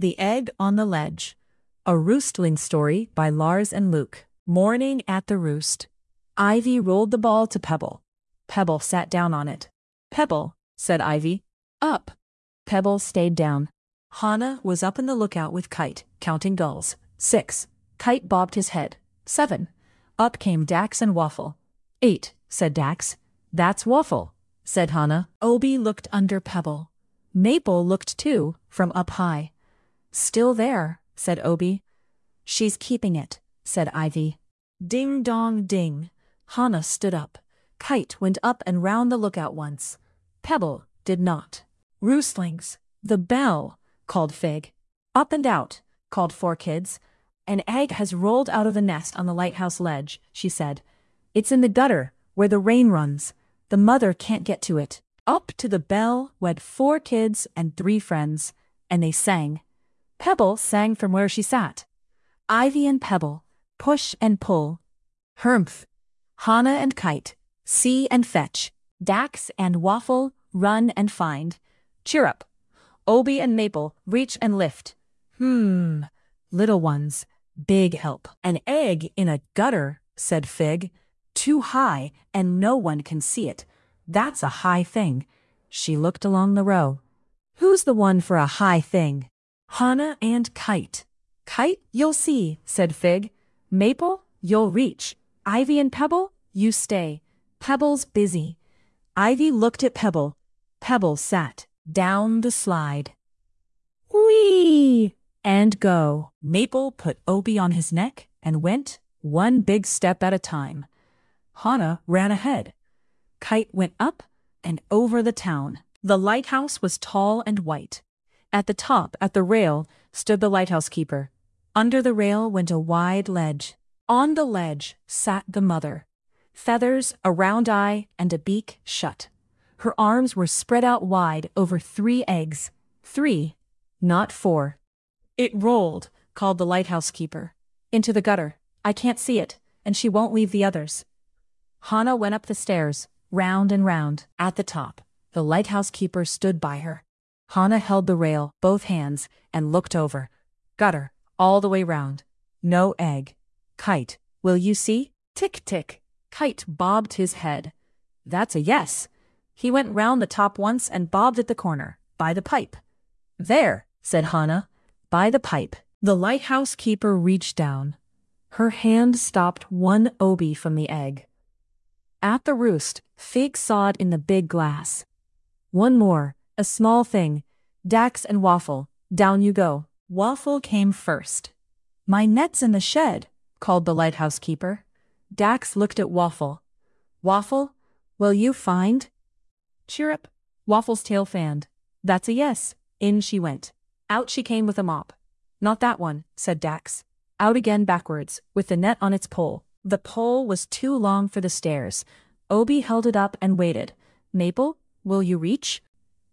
The Egg on the Ledge. A Roostling story by Lars and Luke. Morning at the roost. Ivy rolled the ball to Pebble. Pebble sat down on it. "Pebble," said Ivy. "Up." Pebble stayed down. Hannah was up in the lookout with Kite, counting gulls. 6. Kite bobbed his head. 7. Up came Dax and Waffle. 8, said Dax. "That's Waffle," said Hannah. Obie looked under Pebble. Maple looked too, from up high. "Still there," said Obie. "She's keeping it," said Ivy. Ding dong ding. Hannah stood up. Kite went up and round the lookout once. Pebble did not. "Roostlings, the bell," called Fig. "Up and out," called 4 kids. "An egg has rolled out of the nest on the lighthouse ledge," she said. "It's in the gutter, where the rain runs. The mother can't get to it." Up to the bell went 4 kids and 3 friends, and they sang. Pebble sang from where she sat. Ivy and Pebble, push and pull. Humph. Hannah and Kite, see and fetch. Dax and Waffle, run and find. Cheer up. Obie and Maple, reach and lift. Little ones, big help. "An egg in a gutter," said Fig. "Too high, and no one can see it. That's a high thing." She looked along the row. "Who's the one for a high thing?" "Hannah and Kite." "Kite, you'll see," said Fig. "Maple, you'll reach. Ivy and Pebble, you stay. Pebble's busy." Ivy looked at Pebble. Pebble sat down the slide. "Whee!" and go. Maple put Obie on his neck and went, one big step at a time. Hannah ran ahead. Kite went up and over the town. The lighthouse was tall and white. At the top, at the rail, stood the lighthouse keeper. Under the rail went a wide ledge. On the ledge sat the mother. Feathers, a round eye, and a beak shut. Her arms were spread out wide over 3 eggs. 3, not 4. "It rolled," called the lighthouse keeper. "Into the gutter. I can't see it, and she won't leave the others." Hannah went up the stairs, round and round. At the top, the lighthouse keeper stood by her. Hannah held the rail, both hands, and looked over. Gutter, all the way round. No egg. "Kite, will you see?" Tick, tick. Kite bobbed his head. "That's a yes." He went round the top once and bobbed at the corner, by the pipe. "There," said Hannah, "by the pipe." The lighthouse keeper reached down. Her hand stopped one Obie from the egg. At the roost, Fig saw it in the big glass. "One more, a small thing. Dax and Waffle, down you go." Waffle came first. "My net's in the shed," called the lighthouse keeper. Dax looked at Waffle. "Waffle, will you find?" "Cheer up." Waffle's tail fanned. "That's a yes." In she went. Out she came with a mop. "Not that one," said Dax. Out again backwards, with the net on its pole. The pole was too long for the stairs. Obie held it up and waited. "Maple, will you reach?"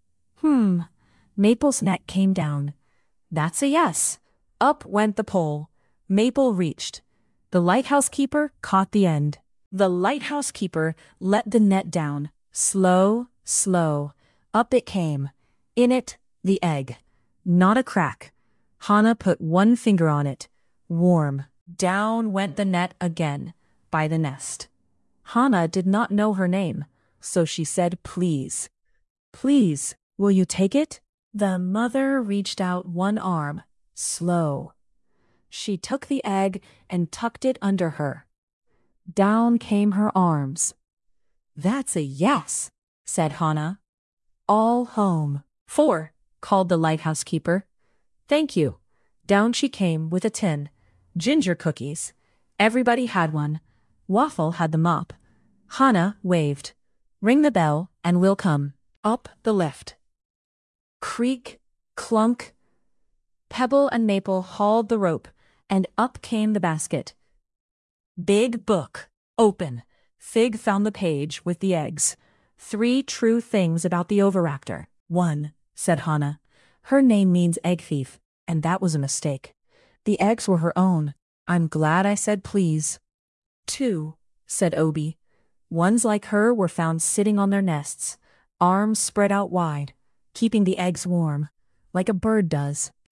Maple's net came down. "That's a yes." Up went the pole. Maple reached. The lighthouse keeper caught the end. The lighthouse keeper let the net down. Slow, slow. Up it came. In it, the egg. Not a crack. Hannah put one finger on it. Warm. Down went the net again, by the nest. Hannah did not know her name, so she said, "Please." "Please, will you take it?" The mother reached out one arm, slow. She took the egg and tucked it under her. Down came her arms. "That's a yes," said Hannah. "All home." "4," called the lighthouse keeper. "Thank you." Down she came with a tin. Ginger cookies. Everybody had one. Waffle had the mop. Hannah waved. "Ring the bell, and we'll come." Up the lift. Creak, clunk. Pebble and Maple hauled the rope, and up came the basket. Big book. Open. Fig found the page with the eggs. 3 true things about the Oviraptor. 1, said Hannah. Her name means egg thief, and that was a mistake. The eggs were her own. I'm glad I said please. 2, said Obie. Ones like her were found sitting on their nests, arms spread out wide, keeping the eggs warm, like a bird does.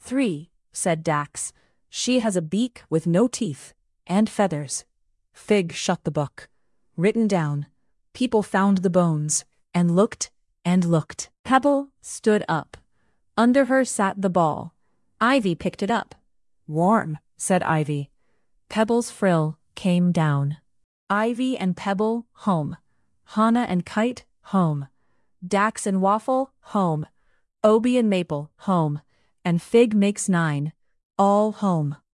3, said Dax. She has a beak with no teeth, and feathers. Fig shut the book. Written down. People found the bones, and looked, and looked. Pebble stood up. Under her sat the ball. Ivy picked it up. Warm, said Ivy. Pebble's frill came down. Ivy and Pebble, home. Hannah and Kite, home. Dax and Waffle, home. Obie and Maple, home. And Fig makes 9. All home.